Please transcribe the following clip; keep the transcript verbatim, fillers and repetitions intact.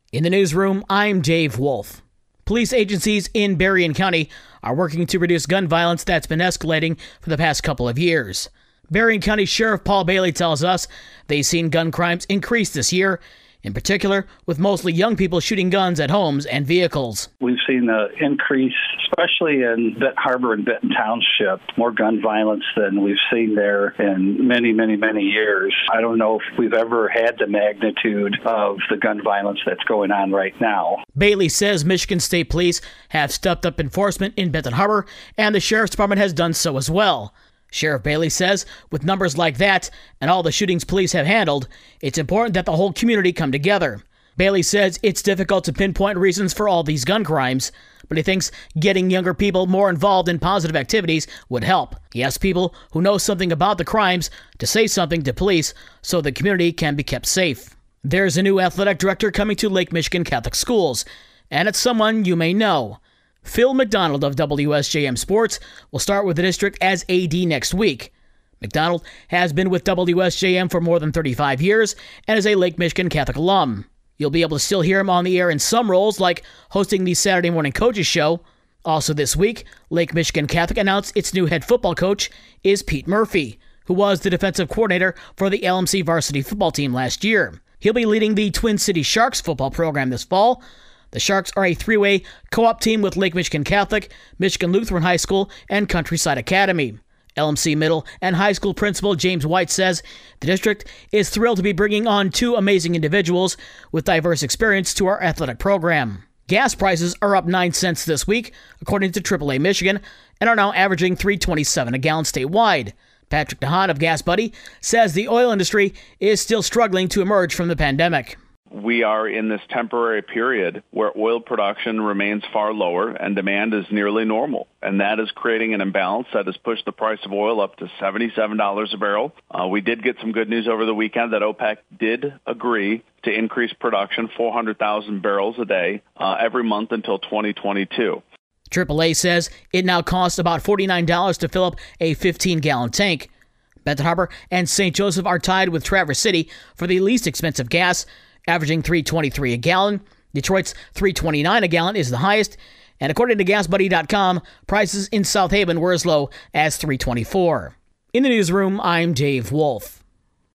In the newsroom, I'm Dave Wolf. Police agencies in Berrien County are working to reduce gun violence that's been escalating for the past couple of years. Berrien County Sheriff Paul Bailey tells us they've seen gun crimes increase this year, in particular with mostly young people shooting guns at homes and vehicles. We've seen an increase, especially in Benton Harbor and Benton Township, more gun violence than we've seen there in many, many, many years. I don't know if we've ever had the magnitude of the gun violence that's going on right now. Bailey says Michigan State Police have stepped up enforcement in Benton Harbor, and the Sheriff's Department has done so as well. Sheriff Bailey says with numbers like that and all the shootings police have handled, it's important that the whole community come together. Bailey says it's difficult to pinpoint reasons for all these gun crimes, but he thinks getting younger people more involved in positive activities would help. He asks people who know something about the crimes to say something to police so the community can be kept safe. There's a new athletic director coming to Lake Michigan Catholic Schools, and it's someone you may know. Phil McDonald of W S J M Sports will start with the district as A D next week. McDonald has been with W S J M for more than thirty-five years and is a Lake Michigan Catholic alum. You'll be able to still hear him on the air in some roles, like hosting the Saturday Morning Coaches Show. Also this week, Lake Michigan Catholic announced its new head football coach is Pete Murphy, who was the defensive coordinator for the L M C varsity football team last year. He'll be leading the Twin City Sharks football program this fall. The Sharks are a three-way co-op team with Lake Michigan Catholic, Michigan Lutheran High School, and Countryside Academy. L M C middle and high school principal James White says the district is thrilled to be bringing on two amazing individuals with diverse experience to our athletic program. Gas prices are up nine cents this week, according to triple A Michigan, and are now averaging three dollars and twenty-seven cents a gallon statewide. Patrick DeHaan of Gas Buddy says the oil industry is still struggling to emerge from the pandemic. We are in this temporary period where oil production remains far lower and demand is nearly normal. And that is creating an imbalance that has pushed the price of oil up to seventy-seven dollars a barrel. Uh, we did get some good news over the weekend that OPEC did agree to increase production four hundred thousand barrels a day uh, every month until twenty twenty-two. triple A says it now costs about forty-nine dollars to fill up a fifteen-gallon tank. Benton Harbor and Saint Joseph are tied with Traverse City for the least expensive gas, averaging three dollars and twenty-three cents a gallon. Detroit's three dollars and twenty-nine cents a gallon is the highest. And according to gas buddy dot com, prices in South Haven were as low as three dollars and twenty-four cents. In the newsroom, I'm Dave Wolf.